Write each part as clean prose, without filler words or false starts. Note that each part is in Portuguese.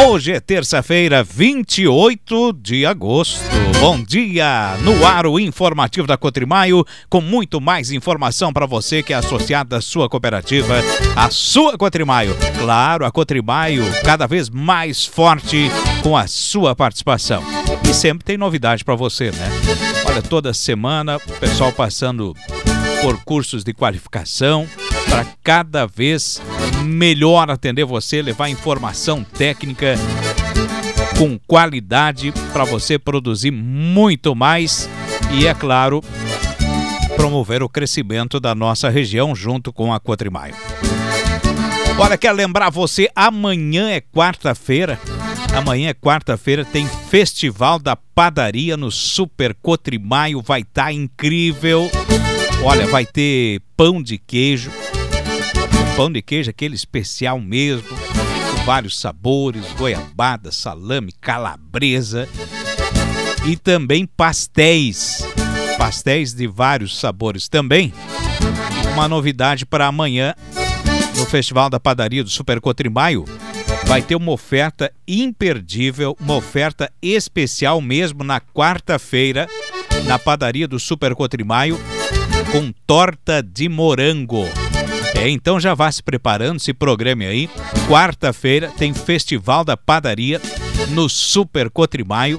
Hoje é terça-feira, 28 de agosto. Bom dia! No ar o informativo da Cotrimaio, com muito mais informação para você que é associado à sua cooperativa, a sua Cotrimaio. Claro, a Cotrimaio cada vez mais forte com a sua participação. E sempre tem novidade para você, né? Olha, toda semana o pessoal passando por cursos de qualificação para cada vez melhor atender você, levar informação técnica com qualidade para você produzir muito mais e, é claro, promover o crescimento da nossa região junto com a Cotrimaio. Olha, quero lembrar você, amanhã é quarta-feira. Amanhã é quarta-feira, tem Festival da Padaria no Super Cotrimaio, vai estar incrível. Olha, vai ter pão de queijo, aquele especial mesmo, com vários sabores, goiabada, salame, calabresa e também pastéis de vários sabores também. Uma novidade para amanhã no Festival da Padaria do Super Cotrimaio, vai ter uma oferta imperdível, uma oferta especial mesmo na quarta-feira na Padaria do Super Cotrimaio, com torta de morango. Então já vá se preparando, se programe aí. Quarta-feira tem Festival da Padaria no Super Cotrimaio,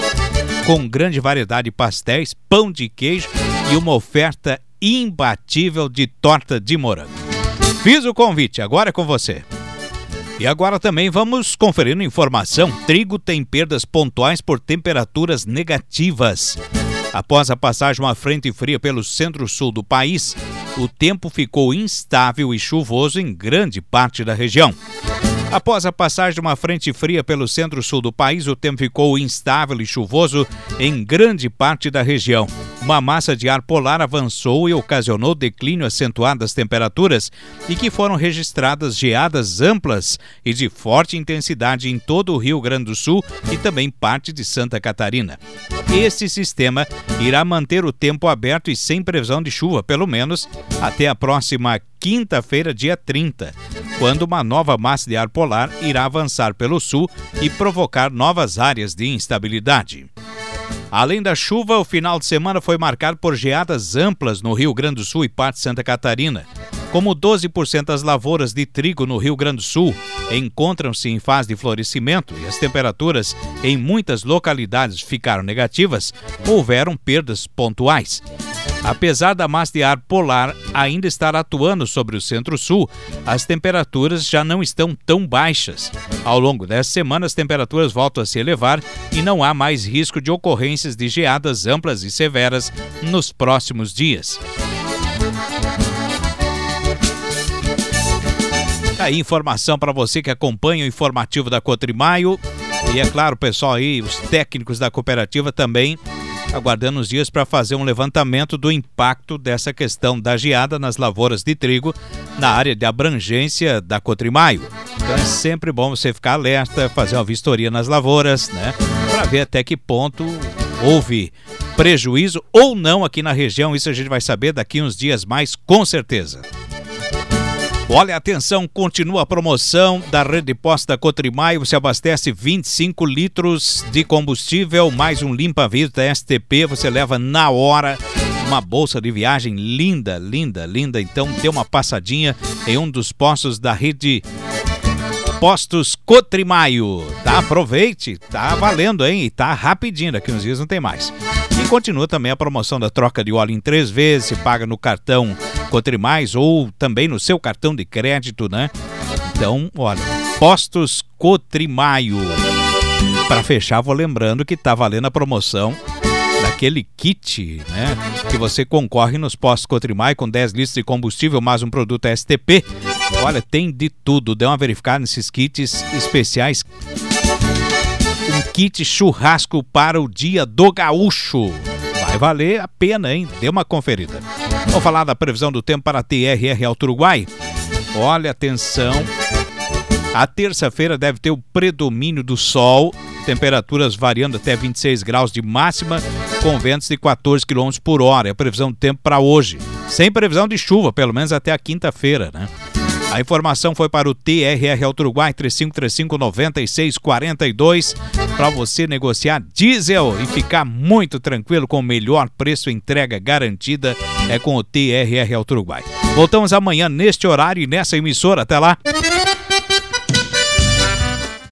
com grande variedade de pastéis, pão de queijo e uma oferta imbatível de torta de morango. Fiz o convite, agora é com você. E agora também vamos conferindo informação. Trigo tem perdas pontuais por temperaturas negativas. Após a passagem de uma frente fria pelo centro-sul do país, o tempo ficou instável e chuvoso em grande parte da região. Após a passagem de uma frente fria pelo centro-sul do país, o tempo ficou instável e chuvoso em grande parte da região. Uma massa de ar polar avançou e ocasionou declínio acentuado das temperaturas e que foram registradas geadas amplas e de forte intensidade em todo o Rio Grande do Sul e também parte de Santa Catarina. Esse sistema irá manter o tempo aberto e sem previsão de chuva, pelo menos até a próxima quinta-feira, dia 30, quando uma nova massa de ar polar irá avançar pelo sul e provocar novas áreas de instabilidade. Além da chuva, o final de semana foi marcado por geadas amplas no Rio Grande do Sul e parte de Santa Catarina. Como 12% das lavouras de trigo no Rio Grande do Sul encontram-se em fase de florescimento e as temperaturas em muitas localidades ficaram negativas, houveram perdas pontuais. Apesar da massa de ar polar ainda estar atuando sobre o centro-sul, as temperaturas já não estão tão baixas. Ao longo dessa semana, as temperaturas voltam a se elevar e não há mais risco de ocorrências de geadas amplas e severas nos próximos dias. Aí, informação para você que acompanha o informativo da Cotrimaio. E é claro, pessoal aí, os técnicos da cooperativa também aguardando os dias para fazer um levantamento do impacto dessa questão da geada nas lavouras de trigo na área de abrangência da Cotrimaio. Então é sempre bom você ficar alerta, fazer uma vistoria nas lavouras, né? Para ver até que ponto houve prejuízo ou não aqui na região. Isso a gente vai saber daqui uns dias mais, com certeza. Olha, atenção, continua a promoção da rede de postos da Cotrimaio. Você abastece 25 litros de combustível, mais um limpa-vidro da STP. Você leva na hora uma bolsa de viagem linda, linda, linda. Então dê uma passadinha em um dos postos da rede Postos Cotrimaio. Tá, aproveite, tá valendo, hein? E tá rapidinho, daqui uns dias não tem mais. E continua também a promoção da troca de óleo em 3 vezes, se paga no cartão Cotrimais ou também no seu cartão de crédito, né? Então, olha, Postos Cotrimaio. Para fechar, vou lembrando que tá valendo a promoção daquele kit, né? Que você concorre nos Postos Cotrimaio com 10 litros de combustível mais um produto STP. Olha, tem de tudo. Dê uma verificada nesses kits especiais. Um kit churrasco para o Dia do Gaúcho. Vai valer a pena, hein? Dê uma conferida. Vamos falar da previsão do tempo para a TRR Alto Uruguai. Olha, atenção. A terça-feira deve ter o predomínio do sol. Temperaturas variando até 26 graus de máxima, com ventos de 14 km por hora. É a previsão do tempo para hoje. Sem previsão de chuva, pelo menos até a quinta-feira, né? A informação foi para o TRR Auto Uruguai 3535-9642 para você negociar diesel e ficar muito tranquilo com o melhor preço, entrega garantida é com o TRR Auto Uruguai. Voltamos amanhã neste horário e nessa emissora. Até lá!